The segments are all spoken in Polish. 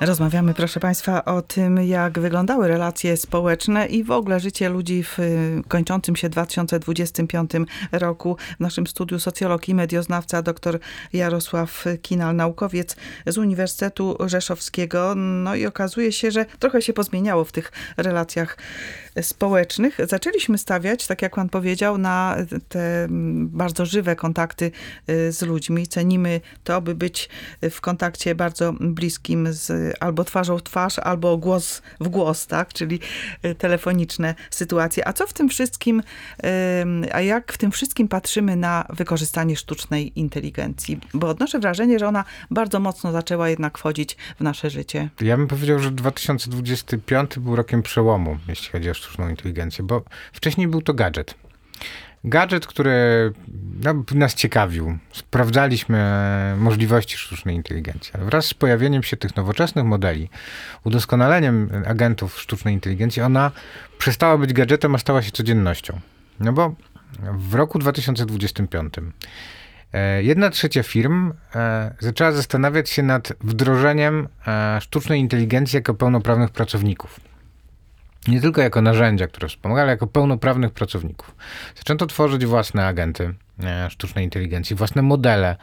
Rozmawiamy, proszę Państwa, o tym, jak wyglądały relacje społeczne i w ogóle życie ludzi w kończącym się 2025 roku. W naszym studiu socjolog i medioznawca dr Jarosław Kinal, naukowiec z Uniwersytetu Rzeszowskiego. No i okazuje się, że trochę się pozmieniało w tych relacjach społecznych. Zaczęliśmy stawiać, tak jak pan powiedział, na te bardzo żywe kontakty z ludźmi. Cenimy to, by być w kontakcie bardzo bliskim z albo twarzą w twarz, albo głos w głos, tak? Czyli telefoniczne sytuacje. A co w tym wszystkim, a jak w tym wszystkim patrzymy na wykorzystanie sztucznej inteligencji? Bo odnoszę wrażenie, że ona bardzo mocno zaczęła jednak wchodzić w nasze życie. Ja bym powiedział, że 2025 był rokiem przełomu, jeśli chodzi o sztuczną inteligencję, bo wcześniej był to gadżet. Gadżet, który nas ciekawił. Sprawdzaliśmy możliwości sztucznej inteligencji. Ale wraz z pojawieniem się tych nowoczesnych modeli, udoskonaleniem agentów sztucznej inteligencji, ona przestała być gadżetem, a stała się codziennością. No bo w roku 2025 1/3 firm zaczęła zastanawiać się nad wdrożeniem sztucznej inteligencji jako pełnoprawnych pracowników. Nie tylko jako narzędzia, które wspomagają, ale jako pełnoprawnych pracowników. Zaczęto tworzyć własne agenty sztucznej inteligencji, własne modele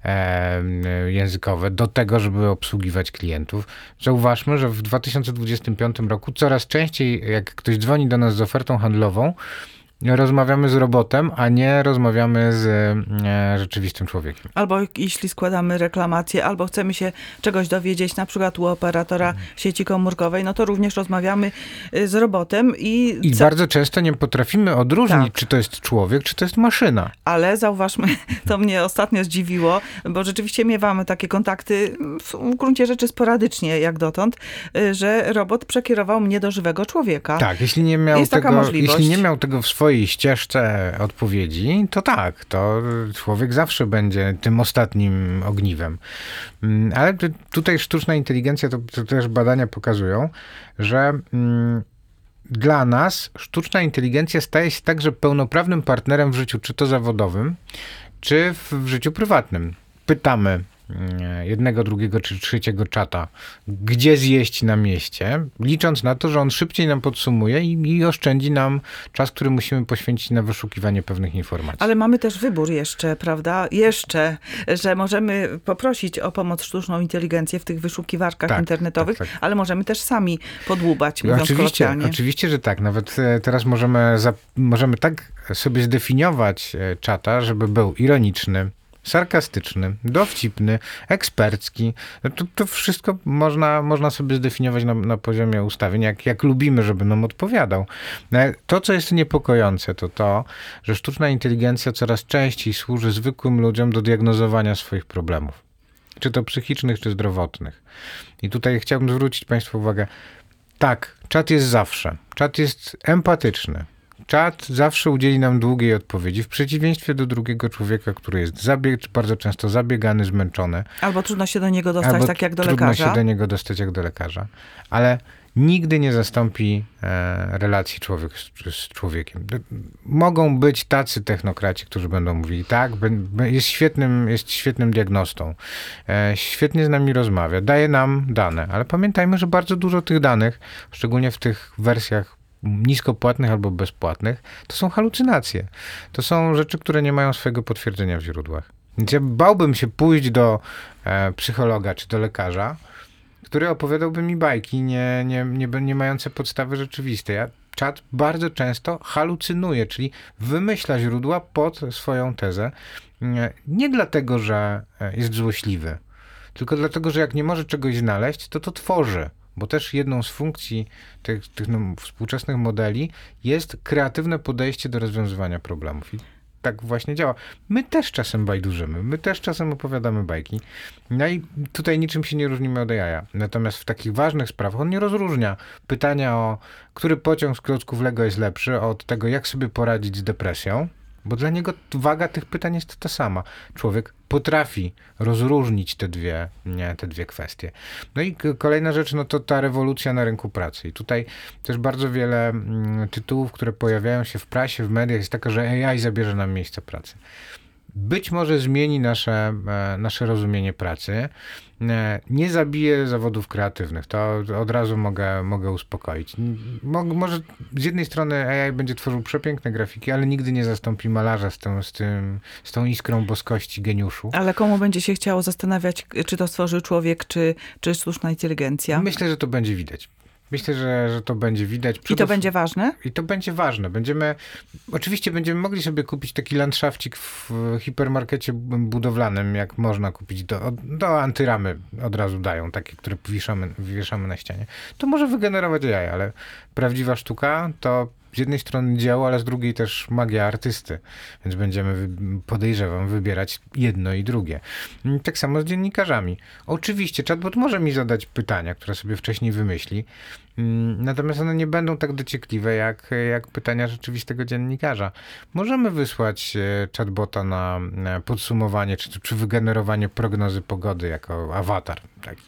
językowe do tego, żeby obsługiwać klientów. Zauważmy, że w 2025 roku coraz częściej, jak ktoś dzwoni do nas z ofertą handlową, rozmawiamy z robotem, a nie rozmawiamy z rzeczywistym człowiekiem. Albo jeśli składamy reklamację, albo chcemy się czegoś dowiedzieć, na przykład u operatora sieci komórkowej, no to również rozmawiamy z robotem. I bardzo często nie potrafimy odróżnić, czy to jest człowiek, czy to jest maszyna. Ale zauważmy, to mnie ostatnio zdziwiło, bo rzeczywiście miewamy takie kontakty w gruncie rzeczy sporadycznie, jak dotąd, że robot przekierował mnie do żywego człowieka. Tak, jeśli nie miał tego w swojej ścieżce odpowiedzi, to tak, to człowiek zawsze będzie tym ostatnim ogniwem. Ale tutaj sztuczna inteligencja, to też badania pokazują, że dla nas sztuczna inteligencja staje się także pełnoprawnym partnerem w życiu, czy to zawodowym, czy w życiu prywatnym. Pytamy jednego, drugiego czy trzeciego czata, gdzie zjeść na mieście, licząc na to, że on szybciej nam podsumuje i oszczędzi nam czas, który musimy poświęcić na wyszukiwanie pewnych informacji. Ale mamy też wybór jeszcze, prawda? Że możemy poprosić o pomoc sztuczną inteligencję w tych wyszukiwarkach internetowych, ale możemy też sami podłubać, mówiąc kolokwialnie. Oczywiście, że tak. Nawet teraz możemy tak sobie zdefiniować czata, żeby był ironiczny, sarkastyczny, dowcipny, ekspercki. To wszystko można sobie zdefiniować na poziomie ustawień, jak lubimy, żeby nam odpowiadał. To, co jest niepokojące, to to, że sztuczna inteligencja coraz częściej służy zwykłym ludziom do diagnozowania swoich problemów. Czy to psychicznych, czy zdrowotnych. I tutaj chciałbym zwrócić Państwu uwagę. Tak, czat jest zawsze. Czat jest empatyczny. Czat zawsze udzieli nam długiej odpowiedzi, w przeciwieństwie do drugiego człowieka, który jest bardzo często zabiegany, zmęczony. Albo trudno się do niego dostać, tak jak do lekarza. Trudno się do niego dostać jak do lekarza. Ale nigdy nie zastąpi relacji człowiek z człowiekiem. Mogą być tacy technokraci, którzy będą mówili, tak, jest świetnym diagnostą, świetnie z nami rozmawia, daje nam dane, ale pamiętajmy, że bardzo dużo tych danych, szczególnie w tych wersjach niskopłatnych albo bezpłatnych, to są halucynacje. To są rzeczy, które nie mają swojego potwierdzenia w źródłach. Więc ja bałbym się pójść do psychologa czy do lekarza, który opowiadałby mi bajki nie mające podstawy rzeczywistej. Czat bardzo często halucynuje, czyli wymyśla źródła pod swoją tezę. Nie dlatego, że jest złośliwy, tylko dlatego, że jak nie może czegoś znaleźć, to tworzy. Bo też jedną z funkcji tych współczesnych modeli jest kreatywne podejście do rozwiązywania problemów. I tak właśnie działa. My też czasem bajdurzymy, my też czasem opowiadamy bajki. No i tutaj niczym się nie różnimy od AI. Natomiast w takich ważnych sprawach on nie rozróżnia pytania o, który pociąg z klocków Lego jest lepszy, od tego, jak sobie poradzić z depresją, bo dla niego waga tych pytań jest ta sama. Człowiek potrafi rozróżnić te dwie kwestie. No i kolejna rzecz, no to ta rewolucja na rynku pracy. I tutaj też bardzo wiele tytułów, które pojawiają się w prasie, w mediach, jest taka, że AI zabierze nam miejsca pracy. być może zmieni nasze rozumienie pracy. Nie zabije zawodów kreatywnych. To od razu mogę uspokoić. Może z jednej strony AI będzie tworzył przepiękne grafiki, ale nigdy nie zastąpi malarza z tą iskrą boskości, geniuszu. Ale komu będzie się chciało zastanawiać, czy to stworzył człowiek, czy sztuczna inteligencja? Myślę, że to będzie widać. Myślę, że to będzie widać. I to będzie ważne? I to będzie ważne. Oczywiście będziemy mogli sobie kupić taki landszafcik w hipermarkecie budowlanym, jak można kupić. Do antyramy od razu dają, takie, które wieszamy na ścianie. To może wygenerować AI, ale prawdziwa sztuka to z jednej strony dzieło, ale z drugiej też magia artysty. Więc będziemy, podejrzewam, wybierać jedno i drugie. Tak samo z dziennikarzami. Oczywiście chatbot może mi zadać pytania, które sobie wcześniej wymyśli, natomiast one nie będą tak dociekliwe jak pytania rzeczywistego dziennikarza. Możemy wysłać chatbota na podsumowanie czy wygenerowanie prognozy pogody jako awatar. Taki.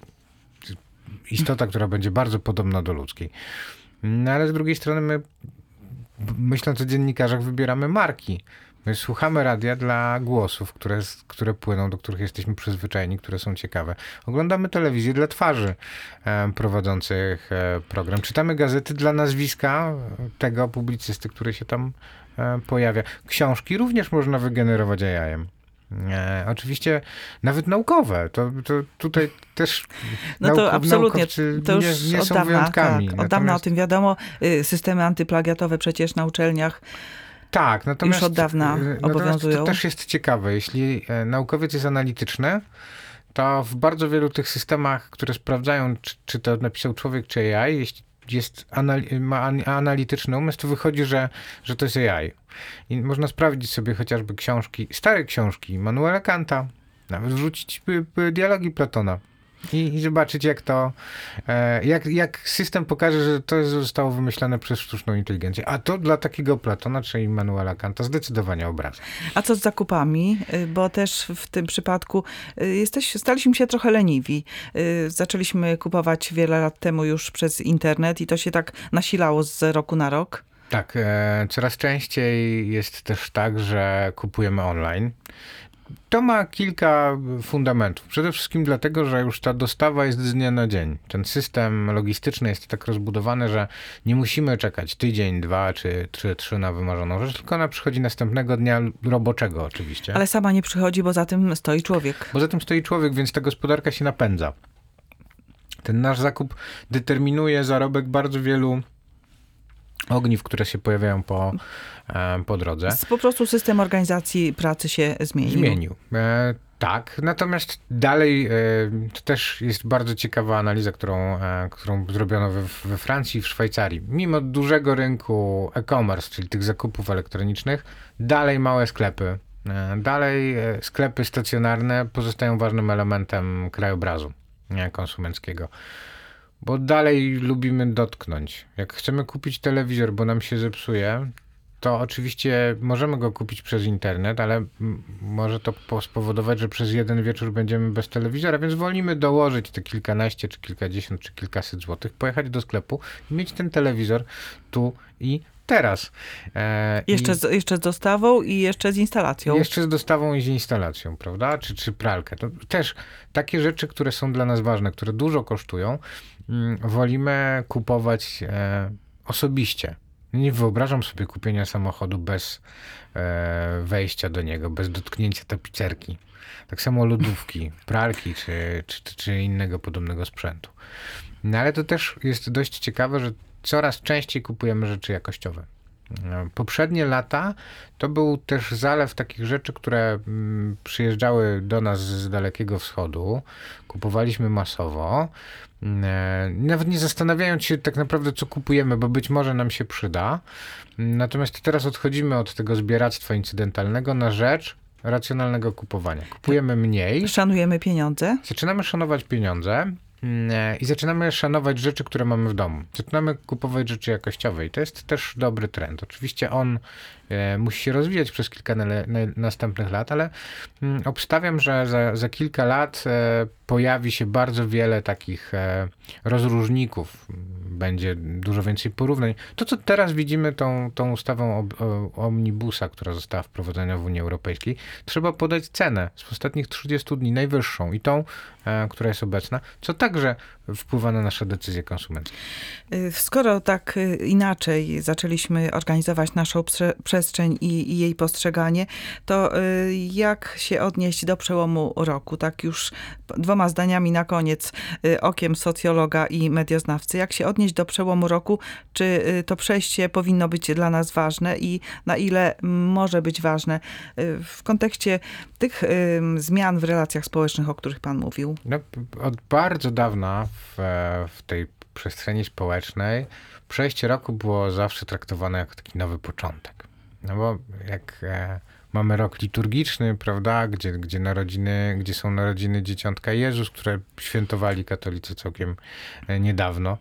Istota, która będzie bardzo podobna do ludzkiej. No ale z drugiej strony my, myśląc o dziennikarzach, wybieramy marki. My słuchamy radia dla głosów, które płyną, do których jesteśmy przyzwyczajeni, które są ciekawe. Oglądamy telewizję dla twarzy prowadzących program. Czytamy gazety dla nazwiska tego publicysty, który się tam pojawia. Książki również można wygenerować AI-em. Oczywiście nawet naukowe. To tutaj też no to absolutnie, to już nie są wyjątkami. Tak, od dawna o tym wiadomo. Systemy antyplagiatowe przecież na uczelniach tak, natomiast, już od dawna obowiązują. To też jest ciekawe. Jeśli naukowiec jest analityczny, to w bardzo wielu tych systemach, które sprawdzają, czy to napisał człowiek, czy AI, jeśli ma analityczny umysł, to wychodzi, że to jest AI. I można sprawdzić sobie chociażby stare książki Immanuela Kanta, nawet wrzucić dialogi Platona i zobaczyć, jak system pokaże, że to zostało wymyślone przez sztuczną inteligencję. A to dla takiego Platona czy Immanuela Kanta zdecydowanie obrazek. A co z zakupami? Bo też w tym przypadku staliśmy się trochę leniwi. Zaczęliśmy kupować wiele lat temu już przez internet i to się tak nasilało z roku na rok. Tak, coraz częściej jest też tak, że kupujemy online. To ma kilka fundamentów. Przede wszystkim dlatego, że już ta dostawa jest z dnia na dzień. Ten system logistyczny jest tak rozbudowany, że nie musimy czekać tydzień, 2 czy 3 na wymarzoną rzecz, tylko ona przychodzi następnego dnia roboczego oczywiście. Ale sama nie przychodzi, bo za tym stoi człowiek. Więc ta gospodarka się napędza. Ten nasz zakup determinuje zarobek bardzo wielu ogniw, które się pojawiają po drodze. Po prostu system organizacji pracy się zmienił. Tak, natomiast dalej to też jest bardzo ciekawa analiza, którą zrobiono we Francji i w Szwajcarii. Mimo dużego rynku e-commerce, czyli tych zakupów elektronicznych, dalej małe sklepy, dalej sklepy stacjonarne pozostają ważnym elementem krajobrazu konsumenckiego. Bo dalej lubimy dotknąć. Jak chcemy kupić telewizor, bo nam się zepsuje, to oczywiście możemy go kupić przez internet, ale może to spowodować, że przez jeden wieczór będziemy bez telewizora, więc wolimy dołożyć te kilkanaście, czy kilkadziesiąt, czy kilkaset złotych, pojechać do sklepu i mieć ten telewizor tu i teraz. Jeszcze z dostawą i jeszcze z instalacją. Jeszcze z dostawą i z instalacją, prawda? Czy pralkę. To też takie rzeczy, które są dla nas ważne, które dużo kosztują, wolimy kupować osobiście. Nie wyobrażam sobie kupienia samochodu bez wejścia do niego, bez dotknięcia tapicerki. Tak samo lodówki, pralki czy innego podobnego sprzętu. No ale to też jest dość ciekawe, że coraz częściej kupujemy rzeczy jakościowe. Poprzednie lata to był też zalew takich rzeczy, które przyjeżdżały do nas z Dalekiego Wschodu. Kupowaliśmy masowo. Nawet nie zastanawiając się tak naprawdę, co kupujemy, bo być może nam się przyda. Natomiast teraz odchodzimy od tego zbieractwa incydentalnego na rzecz racjonalnego kupowania. Kupujemy mniej. Szanujemy pieniądze. Zaczynamy szanować pieniądze. I zaczynamy szanować rzeczy, które mamy w domu. Zaczynamy kupować rzeczy jakościowe i to jest też dobry trend. Oczywiście on musi się rozwijać przez kilka następnych lat, ale obstawiam, że za kilka lat pojawi się bardzo wiele takich rozróżników będzie dużo więcej porównań. To, co teraz widzimy tą ustawą omnibusa, która została wprowadzona w Unii Europejskiej, trzeba podać cenę z ostatnich 30 dni, najwyższą i tą, która jest obecna, co także wpływa na nasze decyzje konsumenckie. Skoro tak inaczej zaczęliśmy organizować naszą przestrzeń i jej postrzeganie, to jak się odnieść do przełomu roku? Tak już 2 zdaniami na koniec, okiem socjologa i medioznawcy. Jak się odnieść do przełomu roku? Czy to przejście powinno być dla nas ważne i na ile może być ważne w kontekście tych zmian w relacjach społecznych, o których pan mówił? No, od bardzo dawna w tej przestrzeni społecznej przejście roku było zawsze traktowane jako taki nowy początek. No bo jak mamy rok liturgiczny, prawda, gdzie są narodziny Dzieciątka Jezus, które świętowali katolicy całkiem niedawno,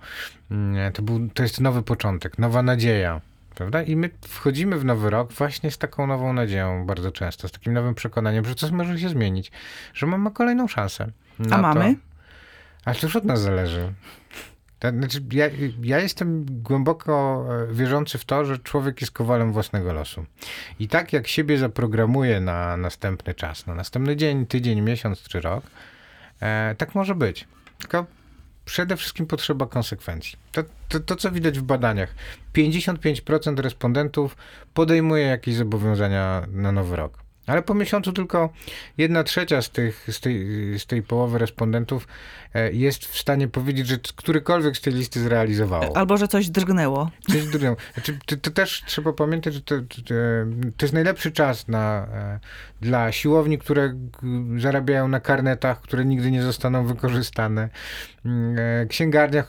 to jest nowy początek, nowa nadzieja. Prawda? I my wchodzimy w nowy rok właśnie z taką nową nadzieją bardzo często, z takim nowym przekonaniem, że coś może się zmienić, że mamy kolejną szansę. A mamy? Ale to już od nas zależy. Znaczy, ja jestem głęboko wierzący w to, że człowiek jest kowalem własnego losu. I tak jak siebie zaprogramuje na następny czas, na następny dzień, tydzień, miesiąc czy rok, tak może być. Tylko przede wszystkim potrzeba konsekwencji. To, co widać w badaniach. 55% respondentów podejmuje jakieś zobowiązania na nowy rok. Ale po miesiącu tylko 1/3 z tej połowy respondentów jest w stanie powiedzieć, że którykolwiek z tej listy zrealizowało. Albo, że coś drgnęło. Coś drgnęło. Znaczy, to też trzeba pamiętać, że to jest najlepszy czas dla siłowni, które zarabiają na karnetach, które nigdy nie zostaną wykorzystane. Księgarniach,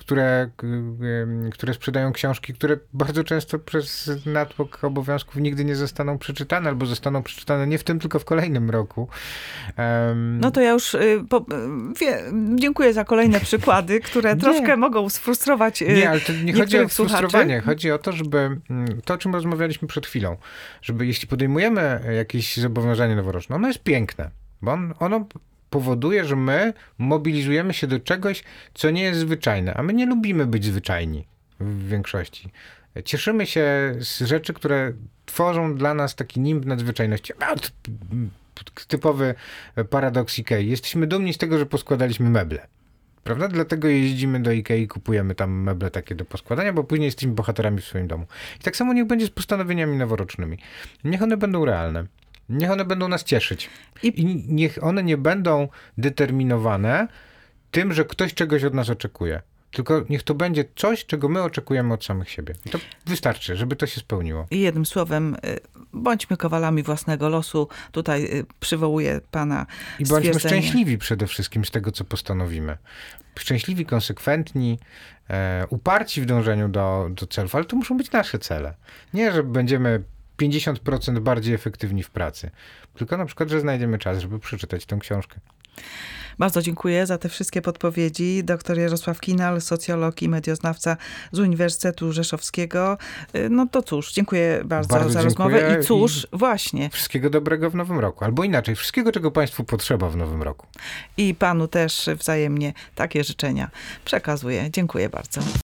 które sprzedają książki, które bardzo często przez natłok obowiązków nigdy nie zostaną przeczytane, albo zostaną przeczytane nie w tym, tylko w kolejnym roku. No to ja już dziękuję za kolejne przykłady, które troszkę mogą sfrustrować Nie, ale to nie chodzi o frustrowanie. słuchaczy. Chodzi o to, żeby to, o czym rozmawialiśmy przed chwilą, żeby jeśli podejmujemy jakieś zobowiązanie noworoczne, ono jest piękne, bo ono powoduje, że my mobilizujemy się do czegoś, co nie jest zwyczajne, a my nie lubimy być zwyczajni w większości. Cieszymy się z rzeczy, które tworzą dla nas taki nimb nadzwyczajności. Typowy paradoks Ikei. Jesteśmy dumni z tego, że poskładaliśmy meble. Prawda? Dlatego jeździmy do Ikei i kupujemy tam meble takie do poskładania, bo później jesteśmy bohaterami w swoim domu. I tak samo niech będzie z postanowieniami noworocznymi. Niech one będą realne. Niech one będą nas cieszyć. I niech one nie będą determinowane tym, że ktoś czegoś od nas oczekuje. Tylko niech to będzie coś, czego my oczekujemy od samych siebie. I to wystarczy, żeby to się spełniło. I jednym słowem, bądźmy kowalami własnego losu. Tutaj przywołuję pana I bądźmy szczęśliwi przede wszystkim z tego, co postanowimy. Szczęśliwi, konsekwentni, uparci w dążeniu do celów, ale to muszą być nasze cele. Nie, że będziemy 50% bardziej efektywni w pracy, tylko na przykład, że znajdziemy czas, żeby przeczytać tę książkę. Bardzo dziękuję za te wszystkie podpowiedzi. Dr Jarosław Kinal, socjolog i medioznawca z Uniwersytetu Rzeszowskiego. No to cóż, dziękuję bardzo za rozmowę. I cóż, właśnie. Wszystkiego dobrego w nowym roku. Albo inaczej, wszystkiego, czego państwu potrzeba w nowym roku. I panu też wzajemnie takie życzenia przekazuję. Dziękuję bardzo.